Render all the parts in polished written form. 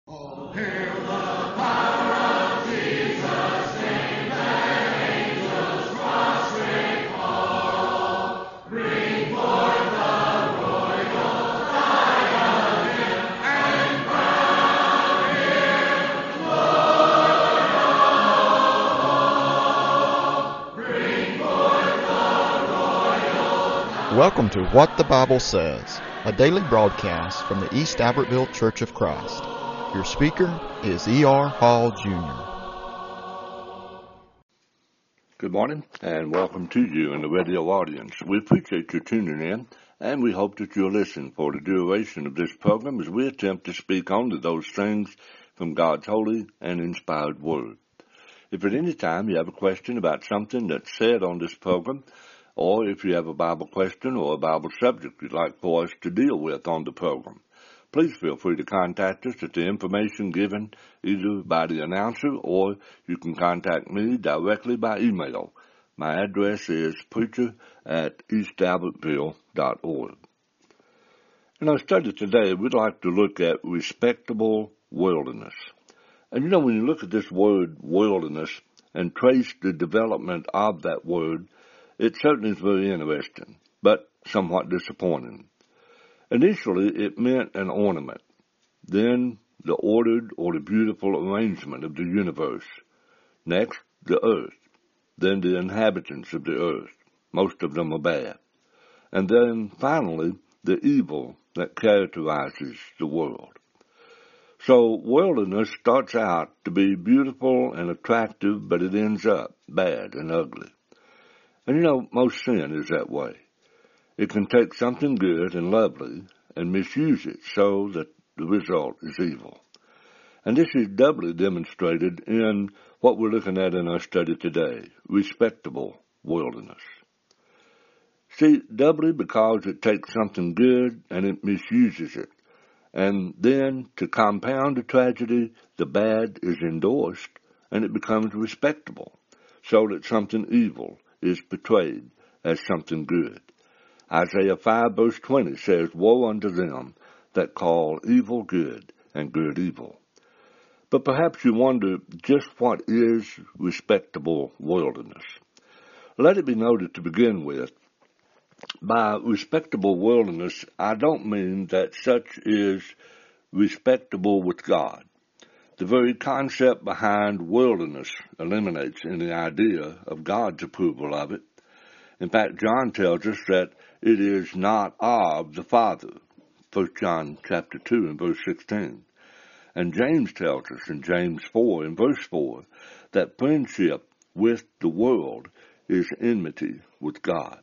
Oh, hail the power of Jesus' name, let angels prostrate fall. Bring forth the royal diadem and crown him Lord of all. Bring forth the royal diadem. Welcome to What the Bible Says, a daily broadcast from the East Albertville Church of Christ. Your speaker is E.R. Hall, Jr. Good morning, and welcome to you in the radio audience. We appreciate you tuning in, and we hope that you'll listen for the duration of this program as we attempt to speak only those things from God's holy and inspired Word. If at any time you have a question about something that's said on this program, or if you have a Bible question or a Bible subject you'd like for us to deal with on the program, please feel free to contact us at the information given either by the announcer or you can contact me directly by email. My address is preacher@eastalbertville.org. In our study today, we'd like to look at respectable worldliness. And when you look at this word worldliness and trace the development of that word, it certainly is very interesting, but somewhat disappointing. Initially, it meant an ornament, then the ordered or the beautiful arrangement of the universe, next the earth, then the inhabitants of the earth, most of them are bad, and then finally the evil that characterizes the world. So worldliness starts out to be beautiful and attractive, but it ends up bad and ugly. And most sin is that way. It can take something good and lovely and misuse it so that the result is evil. And this is doubly demonstrated in what we're looking at in our study today, respectable worldliness. See, doubly because it takes something good and it misuses it. And then, to compound the tragedy, the bad is endorsed and it becomes respectable, so that something evil is portrayed as something good. Isaiah 5 verse 20 says, "Woe unto them that call evil good and good evil." But perhaps you wonder just what is respectable worldliness. Let it be noted to begin with, by respectable worldliness, I don't mean that such is respectable with God. The very concept behind worldliness eliminates any idea of God's approval of it. In fact, John tells us that it is not of the Father, 1 John chapter 2 and verse 16. And James tells us in James 4 and verse 4 that friendship with the world is enmity with God.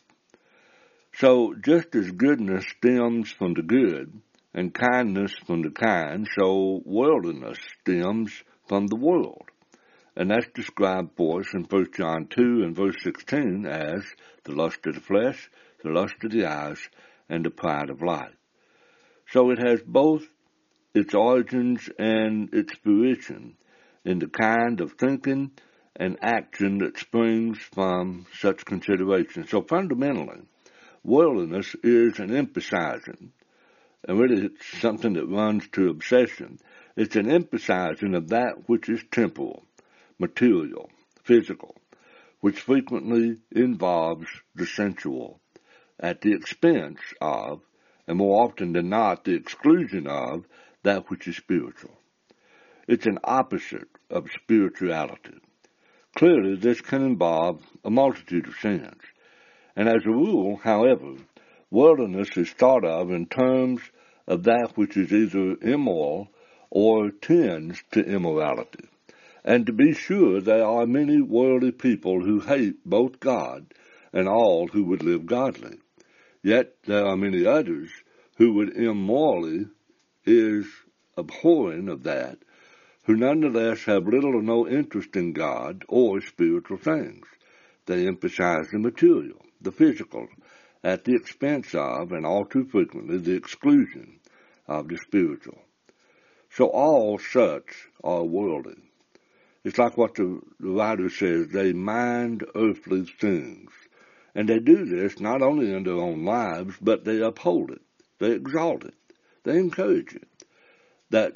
So just as goodness stems from the good and kindness from the kind, so worldliness stems from the world. And that's described for us in 1 John 2 and verse 16 as the lust of the flesh, the lust of the eyes, and the pride of life. So it has both its origins and its fruition in the kind of thinking and action that springs from such consideration. So fundamentally, worldliness is an emphasizing, and really it's something that runs to obsession. It's an emphasizing of that which is temporal, material, physical, which frequently involves the sensual, at the expense of, and more often than not, the exclusion of, that which is spiritual. It's an opposite of spirituality. Clearly, this can involve a multitude of sins. And as a rule, however, worldliness is thought of in terms of that which is either immoral or tends to immorality. And to be sure, there are many worldly people who hate both God and all who would live godly. Yet there are many others who would immorally is abhorring of that, who nonetheless have little or no interest in God or spiritual things. They emphasize the material, the physical, at the expense of, and all too frequently, the exclusion of the spiritual. So all such are worldly. It's like what the writer says, they mind earthly things. And they do this not only in their own lives, but they uphold it, they exalt it, they encourage it. That's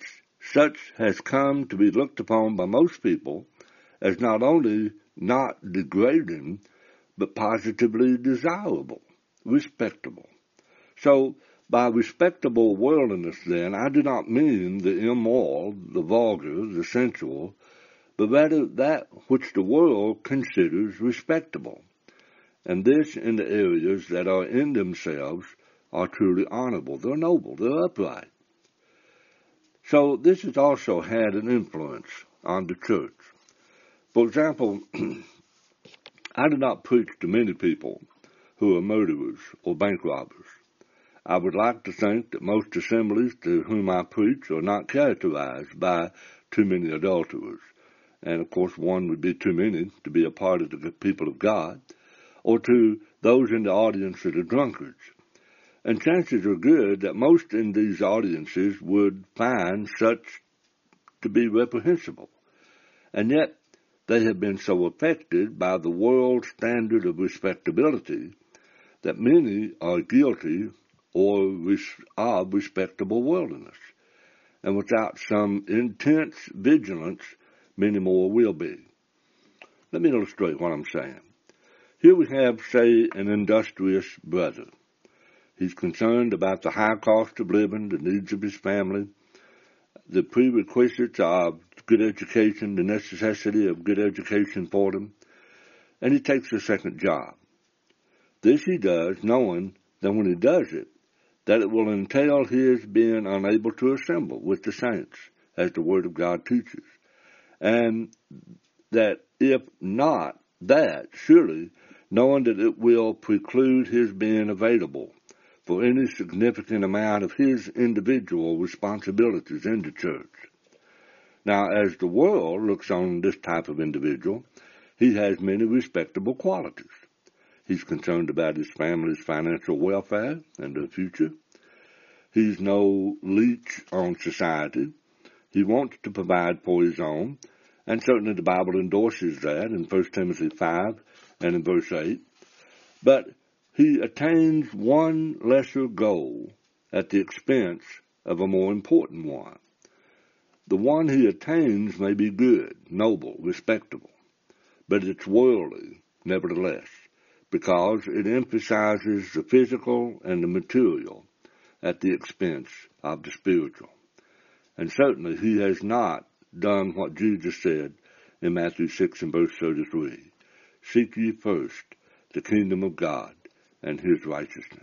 Such has come to be looked upon by most people as not only not degrading, but positively desirable, respectable. So, by respectable worldliness, then, I do not mean the immoral, the vulgar, the sensual, but rather that which the world considers respectable, and this in the areas that are in themselves are truly honorable. They're noble, they're upright. So this has also had an influence on the church. For example, I do not preach to many people who are murderers or bank robbers. I would like to think that most assemblies to whom I preach are not characterized by too many adulterers. And of course, one would be too many to be a part of the people of God, or to those in the audience that are drunkards. And chances are good that most in these audiences would find such to be reprehensible. And yet, they have been so affected by the world standard of respectability that many are guilty of respectable worldliness. And without some intense vigilance, many more will be. Let me illustrate what I'm saying. Here we have, say, an industrious brother. He's concerned about the high cost of living, the needs of his family, the prerequisites of good education, the necessity of good education for them, and he takes a second job. This he does knowing that when he does it, that it will entail his being unable to assemble with the saints, as the Word of God teaches, and that if not that, surely knowing that it will preclude his being available for any significant amount of his individual responsibilities in the church. Now, as the world looks on this type of individual, he has many respectable qualities. He's concerned about his family's financial welfare and their future. He's no leech on society. He wants to provide for his own, and certainly the Bible endorses that in 1 Timothy 5 and in verse 8. But he attains one lesser goal at the expense of a more important one. The one he attains may be good, noble, respectable, but it's worldly, nevertheless, because it emphasizes the physical and the material at the expense of the spiritual. And certainly he has not done what Jesus said in Matthew 6 and verse 33. Seek ye first the kingdom of God and his righteousness.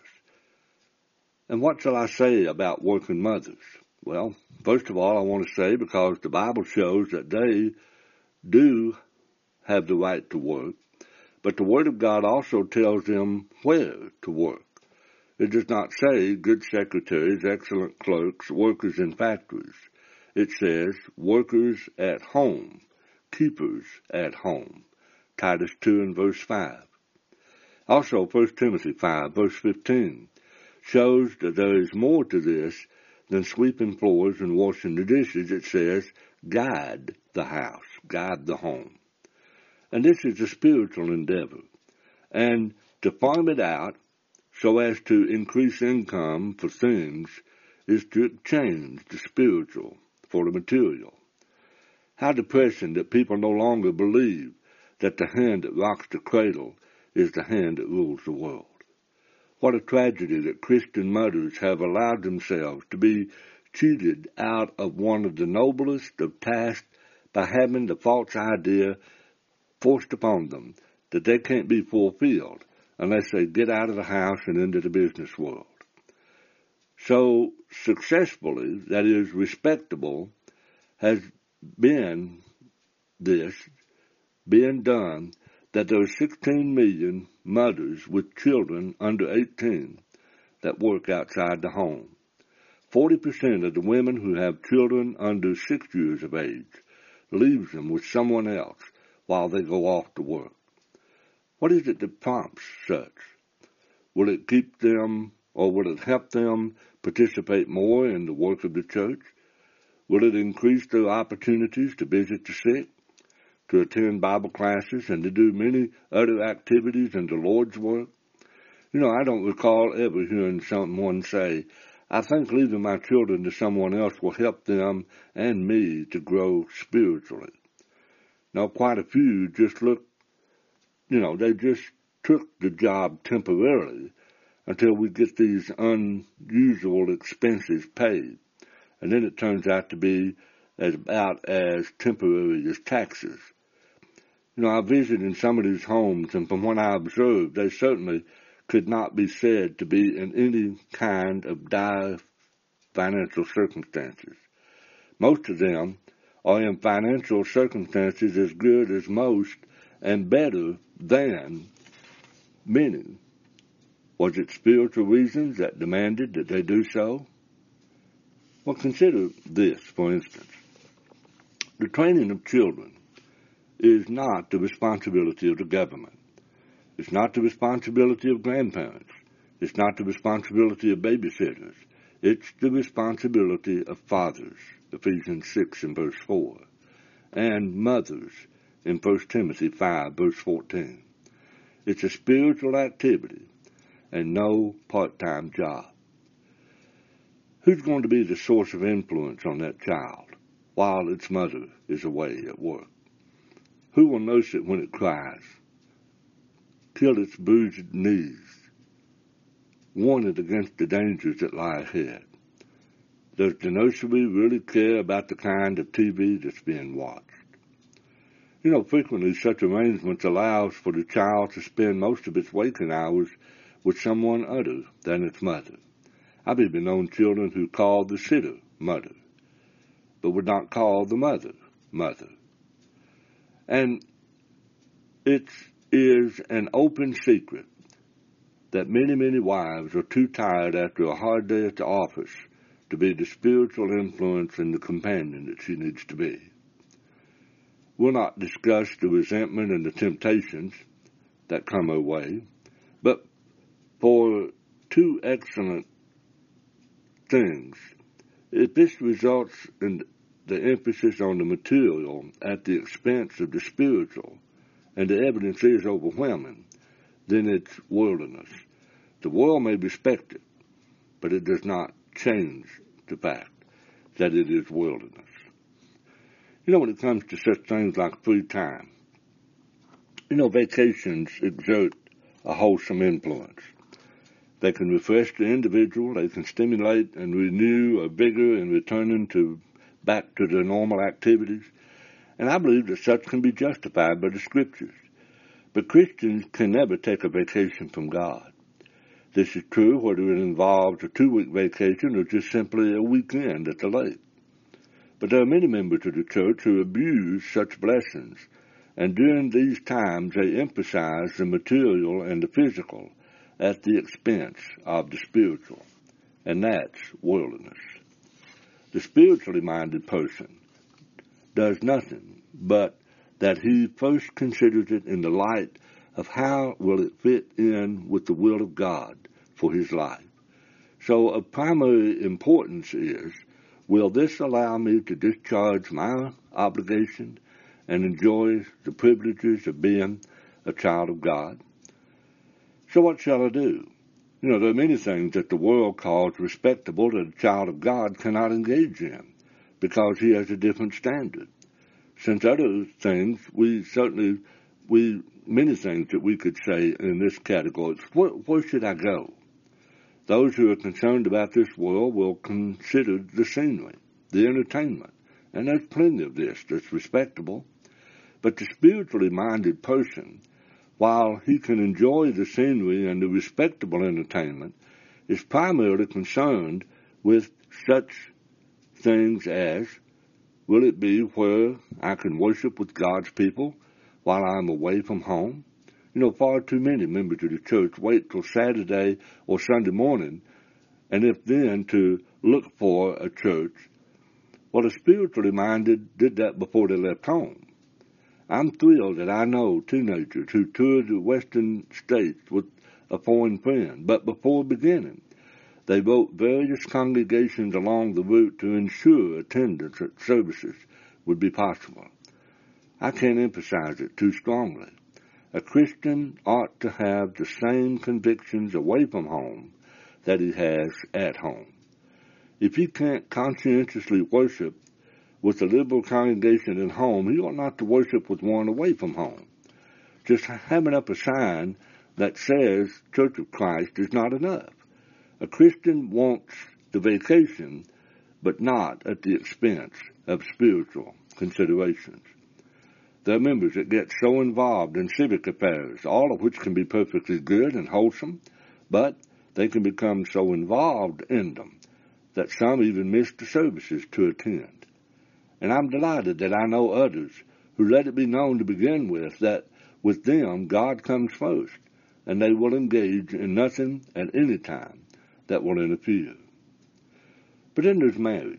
And what shall I say about working mothers? Well, first of all, I want to say because the Bible shows that they do have the right to work, but the Word of God also tells them where to work. It does not say good secretaries, excellent clerks, workers in factories. It says workers at home, keepers at home. Titus 2 and verse 5. Also, 1 Timothy 5, verse 15, shows that there is more to this than sweeping floors and washing the dishes. It says, guide the house, guide the home. And this is a spiritual endeavor. And to farm it out so as to increase income for things is to exchange the spiritual for the material. How depressing that people no longer believe that the hand that rocks the cradle is the hand that rules the world. What a tragedy that Christian mothers have allowed themselves to be cheated out of one of the noblest of tasks by having the false idea forced upon them that they can't be fulfilled unless they get out of the house and into the business world. So successfully, that is respectable, has been done that there are 16 million mothers with children under 18 that work outside the home. 40% of the women who have children under 6 years of age leaves them with someone else while they go off to work. What is it that prompts such? Will it keep them, or will it help them participate more in the work of the church? Will it increase their opportunities to visit the sick, to attend Bible classes, and to do many other activities in the Lord's work? You know, I don't recall ever hearing someone say, I think leaving my children to someone else will help them and me to grow spiritually. Now, quite a few just they just took the job temporarily until we get these unusual expenses paid. And then it turns out to be about as temporary as taxes. I visited in some of these homes, and from what I observed, they certainly could not be said to be in any kind of dire financial circumstances. Most of them are in financial circumstances as good as most and better than many. Was it spiritual reasons that demanded that they do so? Well, consider this, for instance. The training of children is not the responsibility of the government. It's not the responsibility of grandparents. It's not the responsibility of babysitters. It's the responsibility of fathers, Ephesians 6 and verse 4, and mothers in 1 Timothy 5, verse 14. It's a spiritual activity and no part-time job. Who's going to be the source of influence on that child while its mother is away at work? Who will nurse it when it cries, kill its bruised knees, warn it against the dangers that lie ahead? Does the nursery really care about the kind of TV that's being watched? Frequently such arrangements allows for the child to spend most of its waking hours with someone other than its mother. I've even known children who called the sitter mother, but would not call the mother mother. And it is an open secret that many, many wives are too tired after a hard day at the office to be the spiritual influence and the companion that she needs to be. We'll not discuss the resentment and the temptations that come her way, but for two excellent things, if this results in the emphasis on the material at the expense of the spiritual, and the evidence is overwhelming, then it's worldliness. The world may respect it, but it does not change the fact that it is worldliness. When it comes to such things like free time, vacations exert a wholesome influence. They can refresh the individual, they can stimulate and renew a vigor in returning back to their normal activities, and I believe that such can be justified by the Scriptures. But Christians can never take a vacation from God. This is true whether it involves a 2-week vacation or just simply a weekend at the lake. But there are many members of the church who abuse such blessings, and during these times they emphasize the material and the physical at the expense of the spiritual, and that's worldliness. The spiritually minded person does nothing but that he first considers it in the light of how will it fit in with the will of God for his life. So of primary importance is, will this allow me to discharge my obligation and enjoy the privileges of being a child of God? So what shall I do? There are many things that the world calls respectable that a child of God cannot engage in because he has a different standard. Since other things, many things that we could say in this category, where should I go? Those who are concerned about this world will consider the scenery, the entertainment, and there's plenty of this that's respectable. But the spiritually minded person, while he can enjoy the scenery and the respectable entertainment, is primarily concerned with such things as, will it be where I can worship with God's people while I'm away from home? Far too many members of the church wait till Saturday or Sunday morning, and if then to look for a church. Well, the spiritually minded did that before they left home. I'm thrilled that I know teenagers who toured the western states with a foreign friend, but before beginning, they wrote various congregations along the route to ensure attendance at services would be possible. I can't emphasize it too strongly. A Christian ought to have the same convictions away from home that he has at home. If he can't conscientiously worship with a liberal congregation at home, he ought not to worship with one away from home. Just having up a sign that says Church of Christ is not enough. A Christian wants the vacation, but not at the expense of spiritual considerations. There are members that get so involved in civic affairs, all of which can be perfectly good and wholesome, but they can become so involved in them that some even miss the services to attend. And I'm delighted that I know others who let it be known to begin with that with them God comes first, and they will engage in nothing at any time that will interfere. But then there's marriage.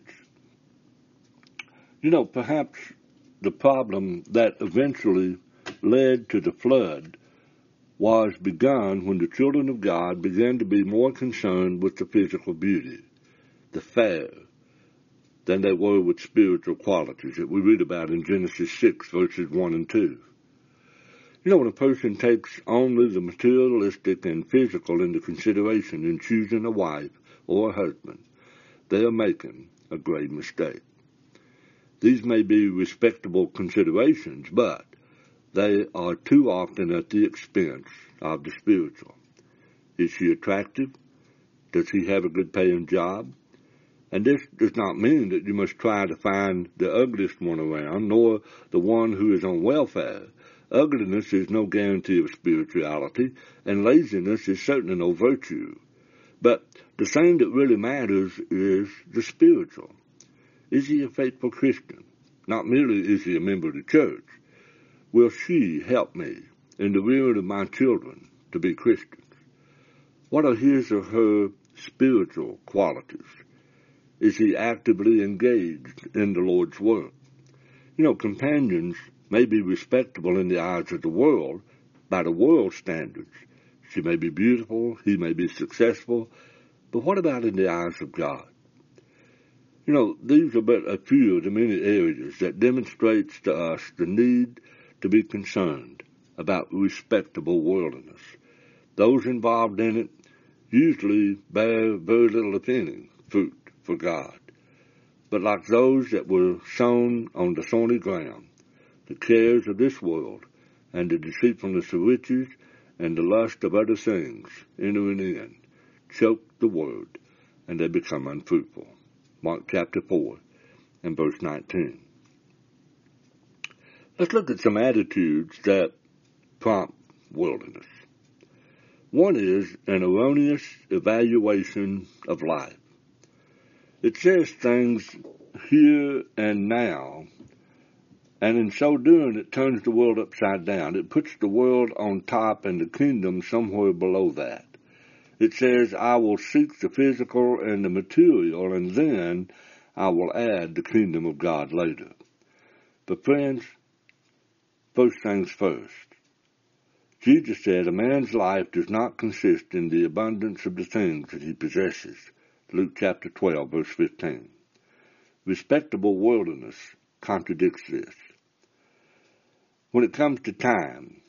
Perhaps the problem that eventually led to the flood was begun when the children of God began to be more concerned with the physical beauty, the fair, than they were with spiritual qualities that we read about in Genesis 6, verses 1 and 2. When a person takes only the materialistic and physical into consideration in choosing a wife or a husband, they are making a grave mistake. These may be respectable considerations, but they are too often at the expense of the spiritual. Is she attractive? Does he have a good paying job? And this does not mean that you must try to find the ugliest one around, nor the one who is on welfare. Ugliness is no guarantee of spirituality, and laziness is certainly no virtue. But the thing that really matters is the spiritual. Is he a faithful Christian? Not merely is he a member of the church. Will she help me in the rearing of my children to be Christians? What are his or her spiritual qualities? Is he actively engaged in the Lord's work? Companions may be respectable in the eyes of the world by the world's standards. She may be beautiful, he may be successful, but what about in the eyes of God? These are but a few of the many areas that demonstrates to us the need to be concerned about respectable worldliness. Those involved in it usually bear very little, if any, fruit for God. But like those that were sown on the thorny ground, the cares of this world and the deceitfulness of riches and the lust of other things entering in choke the word, and they become unfruitful. Mark chapter 4 and verse 19. Let's look at some attitudes that prompt worldliness. One is an erroneous evaluation of life. It says things here and now, and in so doing it turns the world upside down. It puts the world on top and the kingdom somewhere below that. It says, I will seek the physical and the material, and then I will add the kingdom of God later. But friends, first things first. Jesus said, a man's life does not consist in the abundance of the things that he possesses. Luke chapter 12, verse 15. Respectable worldliness contradicts this. When it comes to time,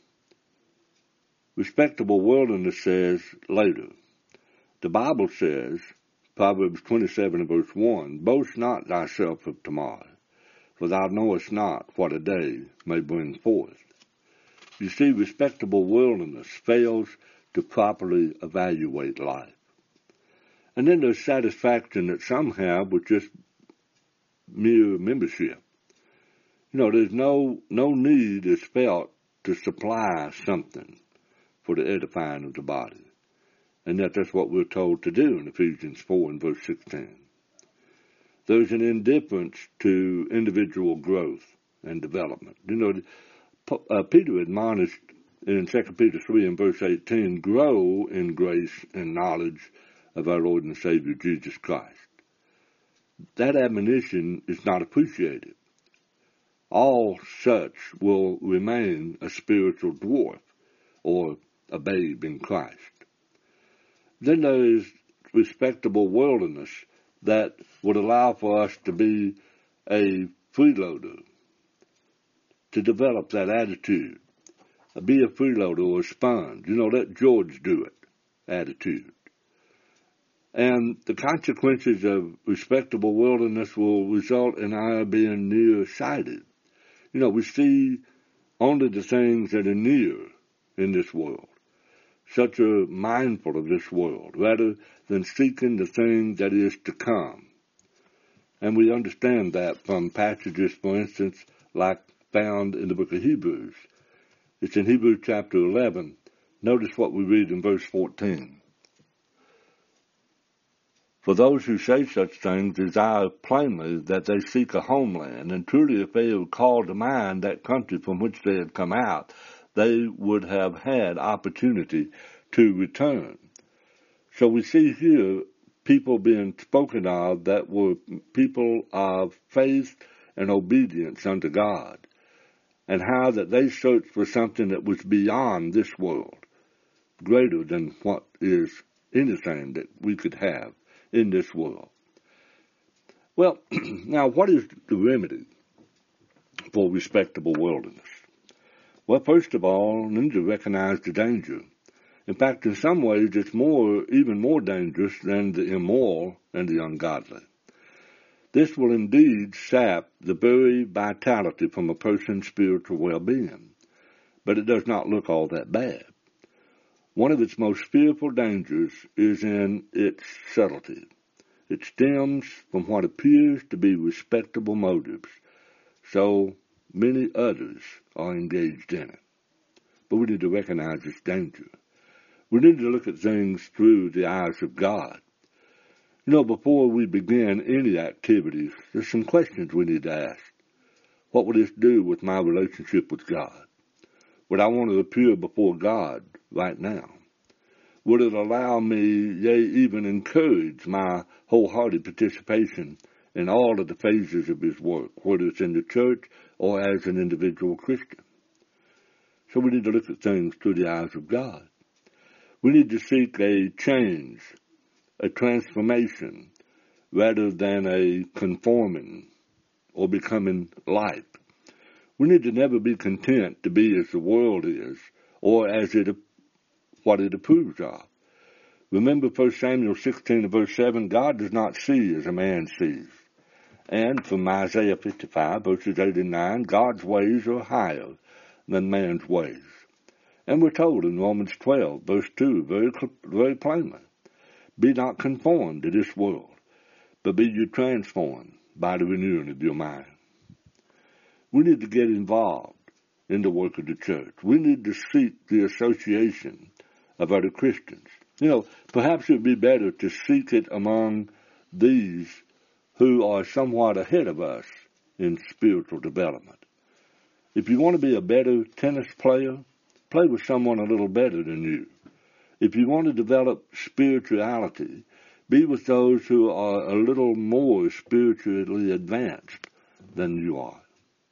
respectable worldliness says later. The Bible says, Proverbs 27 verse 1, boast not thyself of tomorrow, for thou knowest not what a day may bring forth. You see, respectable worldliness fails to properly evaluate life. And then there's satisfaction that some have with just mere membership. There's no need is felt to supply something for the edifying of the body. And that's what we're told to do in Ephesians 4 and verse 16. There's an indifference to individual growth and development. Peter admonished in 2 Peter 3 and verse 18, grow in grace and knowledge of our Lord and Savior Jesus Christ. That admonition is not appreciated. All such will remain a spiritual dwarf or a babe in Christ. Then there is respectable worldliness that would allow for us to be a freeloader, to develop that attitude. Be a freeloader or a sponge. Let George do it attitude. And the consequences of respectable worldliness will result in our being nearsighted. You know, we see only the things that are near in this world. Such are mindful of this world, rather than seeking the thing that is to come. And we understand that from passages, for instance, like found in the book of Hebrews. It's in Hebrews chapter 11. Notice what we read in verse 14. For those who say such things desire plainly that they seek a homeland, and truly if they had called to mind that country from which they had come out, they would have had opportunity to return. So we see here people being spoken of that were people of faith and obedience unto God, and how that they searched for something that was beyond this world, greater than what is anything that we could have in this world. Well, now what is the remedy for respectable worldliness? Well, first of all, we need to recognize the danger. In fact, in some ways, it's even more dangerous than the immoral and the ungodly. This will indeed sap the very vitality from a person's spiritual well-being, but it does not look all that bad. One of its most fearful dangers is in its subtlety. It stems from what appears to be respectable motives, so many others are engaged in it. But we need to recognize its danger. We need to look at things through the eyes of God. You know, before we begin any activities, there's some questions we need to ask. What will this do with my relationship with God? Would I want to appear before God right now? Would it allow me, yea, even encourage my wholehearted participation in all of the phases of His work, whether it's in the church or as an individual Christian? So we need to look at things through the eyes of God. We need to seek a change, a transformation, rather than a conforming or becoming like. We need to never be content to be as the world is or as what it approves of. Remember 1 Samuel 16 and verse 7, God does not see as a man sees. And from Isaiah 55 verses 8 and 9, God's ways are higher than man's ways. And we're told in Romans 12 verse 2 very plainly, be not conformed to this world, but be you transformed by the renewing of your mind. We need to get involved in the work of the church. We need to seek the association of other Christians. You know, perhaps it would be better to seek it among these who are somewhat ahead of us in spiritual development. If you want to be a better tennis player, play with someone a little better than you. If you want to develop spirituality, be with those who are a little more spiritually advanced than you are.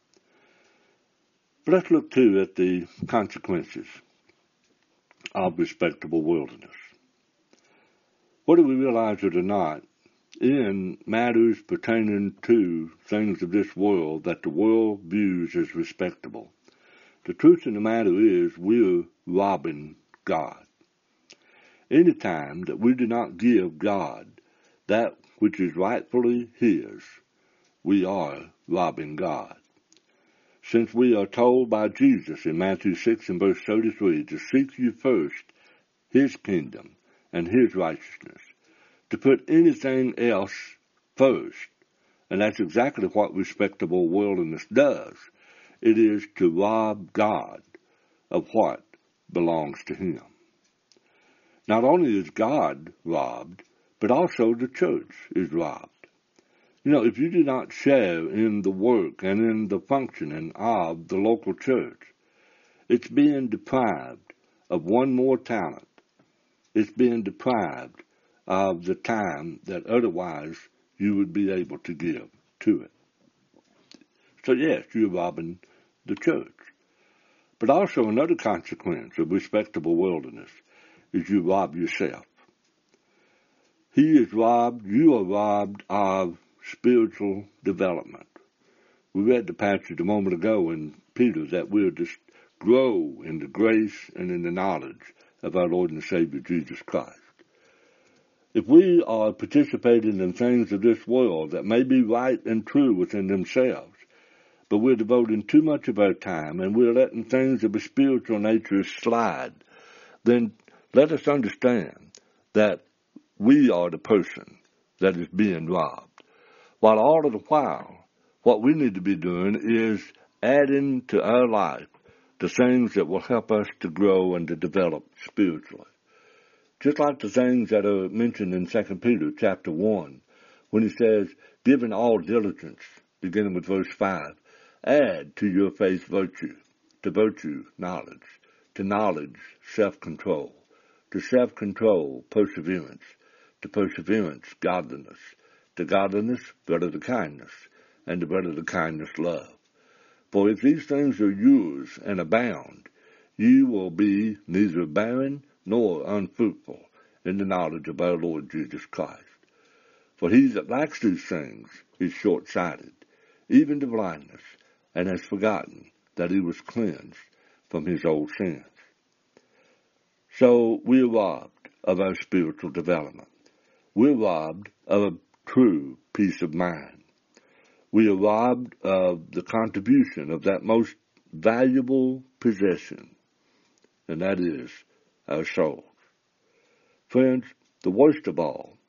But let's look, too, at the consequences of respectable worldliness. Whether we realize it or not, in matters pertaining to things of this world that the world views as respectable, the truth of the matter is we're robbing God. Any time that we do not give God that which is rightfully His, we are robbing God. Since we are told by Jesus in Matthew 6 and verse 33 to seek you first His kingdom and His righteousness, to put anything else first, and that's exactly what respectable worldliness does. It is to rob God of what belongs to Him. Not only is God robbed, but also the church is robbed. You know, if you do not share in the work and in the functioning of the local church, it's being deprived of one more talent. It's being deprived of the time that otherwise you would be able to give to it. So yes, you're robbing the church. But also another consequence of respectable worldliness is you rob yourself. He is robbed, you are robbed of spiritual development. We read the passage a moment ago in Peter that we're to grow in the grace and in the knowledge of our Lord and Savior Jesus Christ. If we are participating in things of this world that may be right and true within themselves, but we're devoting too much of our time and we're letting things of a spiritual nature slide, then let us understand that we are the person that is being robbed. While all of the while, what we need to be doing is adding to our life the things that will help us to grow and to develop spiritually. Just like the things that are mentioned in 2 Peter chapter 1, when he says, "Given all diligence," beginning with verse 5, "add to your faith virtue, to virtue knowledge, to knowledge self-control, to self-control perseverance, to perseverance godliness, to godliness brotherly kindness, and to brotherly kindness love. For if these things are yours and abound, you will be neither barren nor unfruitful in the knowledge of our Lord Jesus Christ. For he that lacks these things is short-sighted, even to blindness, and has forgotten that he was cleansed from his old sins." So we are robbed of our spiritual development. We're robbed of a true peace of mind. We are robbed of the contribution of that most valuable possession, and that is our souls. Friends, the worst of all,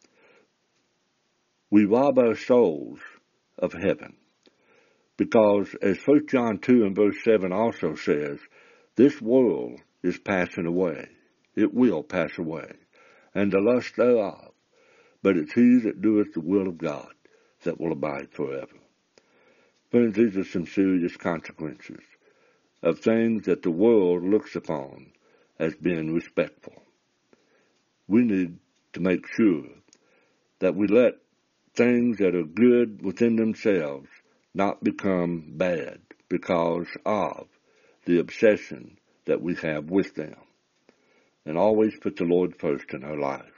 we rob our souls of heaven, because as 1 John 2 and verse 7 also says, this world is passing away. It will pass away, and the lust thereof, but it's he that doeth the will of God that will abide forever. Friends, these are some serious consequences of things that the world looks upon as being respectful. We need to make sure that we let things that are good within themselves not become bad because of the obsession that we have with them. And always put the Lord first in our lives.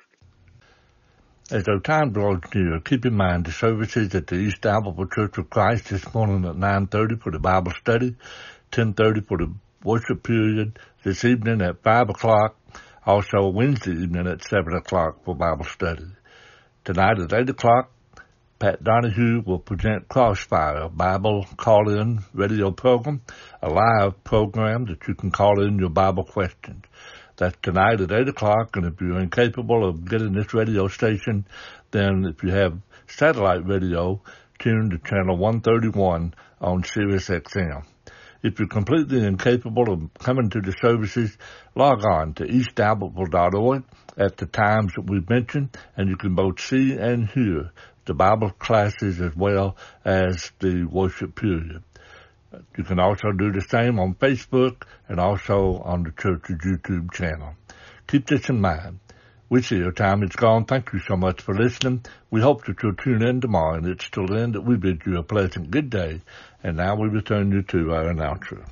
As our time draws near, keep in mind the services at the East Albertville Church of Christ this morning at 9:30 for the Bible study, 10:30 for the worship period, this evening at 5 o'clock, also Wednesday evening at 7 o'clock for Bible study. Tonight at 8 o'clock, Pat Donahue will present Crossfire, a Bible call-in radio program, a live program that you can call in your Bible questions. That's tonight at 8 o'clock, and if you're incapable of getting this radio station, then if you have satellite radio, tune to channel 131 on Sirius XM. If you're completely incapable of coming to the services, log on to eastalbertville.org at the times that we've mentioned, and you can both see and hear the Bible classes as well as the worship period. You can also do the same on Facebook and also on the church's YouTube channel. Keep this in mind. We see your time is gone. Thank you so much for listening. We hope that you'll tune in tomorrow, and it's till then that we bid you a pleasant good day. And now we return you to our announcer.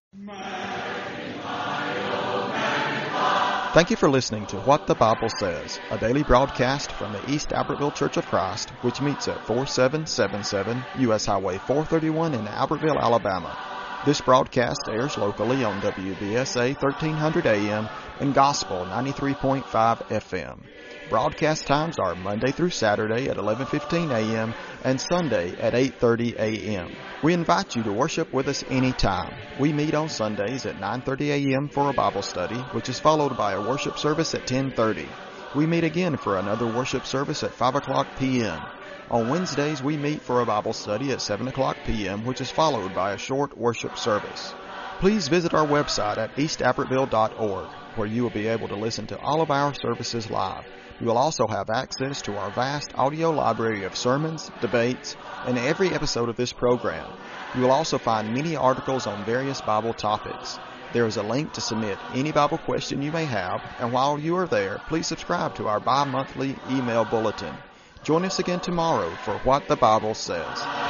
Thank you for listening to What the Bible Says, a daily broadcast from the East Albertville Church of Christ, which meets at 4777 U.S. Highway 431 in Albertville, Alabama. This broadcast airs locally on WBSA 1300 AM and Gospel 93.5 FM. Broadcast times are Monday through Saturday at 11:15 a.m. and Sunday at 8:30 a.m. We invite you to worship with us anytime. We meet on Sundays at 9:30 a.m. for a Bible study, which is followed by a worship service at 10:30. We meet again for another worship service at 5 o'clock p.m. On Wednesdays, we meet for a Bible study at 7 o'clock p.m., which is followed by a short worship service. Please visit our website at eastalbertville.org, where you will be able to listen to all of our services live. You will also have access to our vast audio library of sermons, debates, and every episode of this program. You will also find many articles on various Bible topics. There is a link to submit any Bible question you may have, and while you are there, please subscribe to our bi-monthly email bulletin. Join us again tomorrow for What the Bible Says.